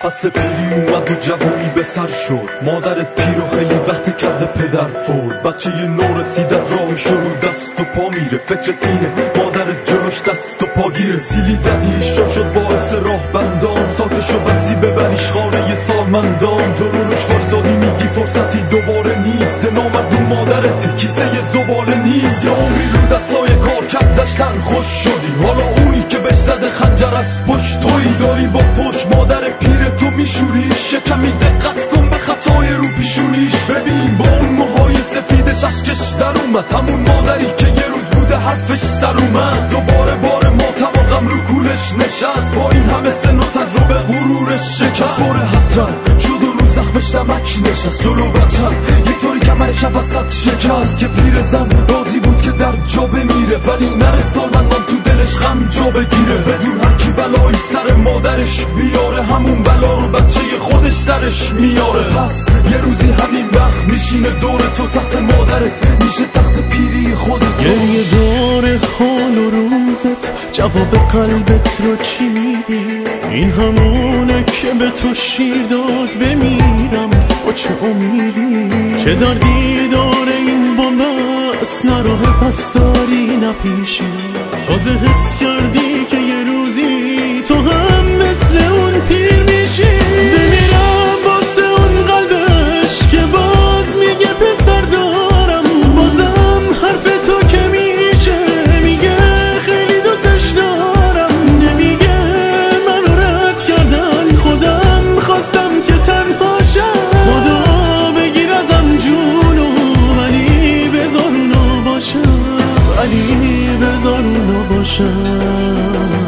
فصل پیری اومد و جوونی به سر شد. مادرت پیر و خیلی وقت کرده پدر فول. بچه یه نو رسیدت راهش رو دست و پا میره. فکرت اینه مادرت جلوش دست و پا گیره. سیلی زدیش شو شد باعث راه بندان. ساکشو بسی ببریش خانه ی سالمندان. جلوش فرسادی میگی فرصتی دوباره نیست. نامردون مادرت کیسه ی زباله نیست. یا عمری رو دستای کار کرد داشتن خوش شدی. حالا اونی که بهش زده خنجر از پشت تویی. داری با فوش مادر پیر تو میشوریش. یه کمی دقت کن به خطای رو پیشونیش. ببین با اون موهای سفیدش اشکش در اومد. همون مادری که یه روز بوده حرفش سر اومد. دوباره بار ماتم و غم رو کولش نشست. با این همه سن و تجربه غرورش شکست. بار حسرت شد و رو زخمش نمک نشست. جلو بچم یه طوری کمرش وسط شکست که پیر زن راضی بود که در جا بمیره. ولی نره سالمندان تو دلش غم جا بگیره. بدون هر کی بلایی سر مادرش بیاره. همون بلا رو بچه خودش سرش میاره. پس یه روزی همین وقت میشینه دور تو تخت مادرت. میشه تخت پیری خودت. گریه دور حال و روزت جواب قلبت رو چی میدی؟ این همونه که به تو شیر داد بمیرم و چه امیدی؟ چه دردی داره این بومبست نراه پس داری نپیشی. تازه حس کردی که یه روزی تو هم مثل اون پیر میشی. بمیرم واسه اون قلبش که باز میگه پسر دارم. بازم حرف تو که میشه میگه خیلی دوستش دارم. نمیگه منو رد کردن خودم خواستم که تنها شم. خدا بگیر ازم جونو ولی بذار اونو باشم. ولی بذار اونو باشم.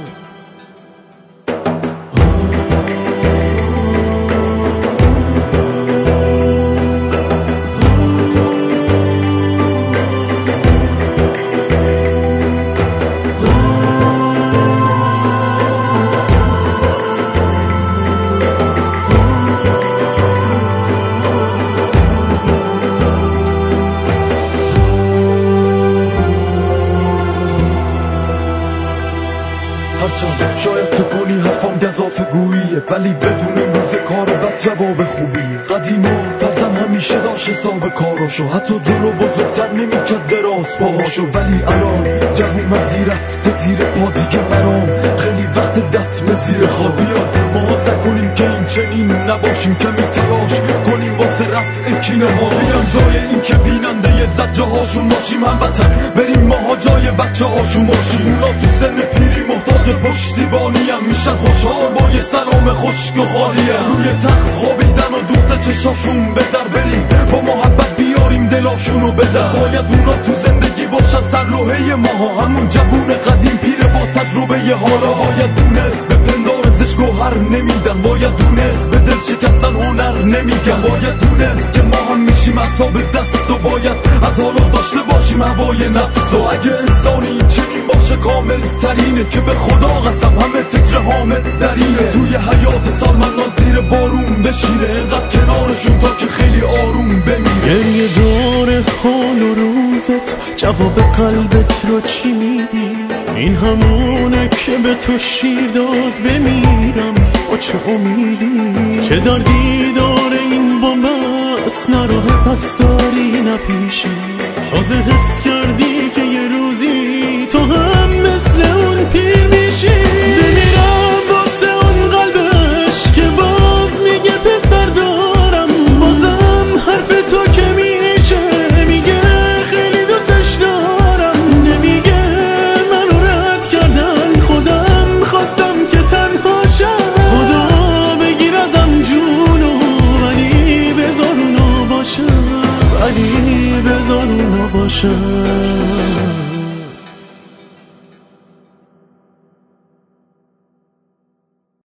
شاید فکر کنی حرفم گزافه گوییه ولی بدون روز کار بد جواب خوبیه. قدیما فرزن همیشه داشت حساب کاراشو. حتی جلو بزرگتر نمیکرد دراز باهاشو. ولی الان جوون مردی رفته زیر پا دیگه مرام. خیلی وقت دفن زیر خواب. بیاد ما سعی کنیم که این چنین نباشیم. کمی تلاش کنیم واسه رفع کینه ها. بیان جای این که بیننده زجه هاشون باشیم. هموطن بریم ماها جای بچه هاشون باشیم. اونا تو سن پیری محتاج پشتیبانی هم میشن خوشحال با یه سلام خشک و خالی هم. روی تخت خوابیدن و دوخت چشاشون به در بریم. با محبت بیاریم دلاشونو به در. باید اونا تو زندگی باشن سرلوحه ماها. همون جوون قدیم پیر با تجربه ی حالا. باید دونست به پندارزش گوهر نمیدن. باید دونست به دل شکستن هنر نمیگن. باید دونست که ما هم میشیم اصحاب دست. و باید از حالا داشته باشیم هوای نفس. و اگه انسانی چنین باشه کامل ترینه که به خدا قسم همه فکر حامد درینه. توی حیات سالمندان زیر بارون بشینه. انقدر کنارشون تا که خیلی آروم بمیره. گریه دور حال و روزت جواب قلبت رو چی میدی؟ این همونه که به تو شیر داد بمیرم و چه امیدی؟ چه دردی داره این بومبست نراه پس داری نپیشی. تازه حس کردی که یه روزی تو هم مثل اون پیر میشی. بمیرم واسه اون قلبش که باز میگه پسر دارم. بازم حرف تو که میشه میگه خیلی دوستش دارم. نمیگه منو رد کردن خودم خواستم که تنها شم. خدا بگیر ازم جونو ولی بذار اونو باشم. ولی بذار اونو باشم.